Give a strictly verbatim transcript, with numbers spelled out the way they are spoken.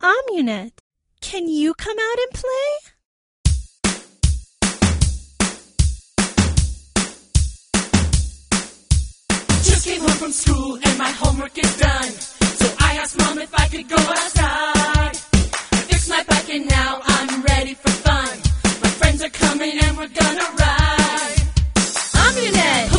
Amunet, can you come out and play? Just came home from school and my homework is done. So I asked Mom if I could go outside. I fixed my bike and now I'm ready for fun. My friends are coming and we're gonna ride. Amunet!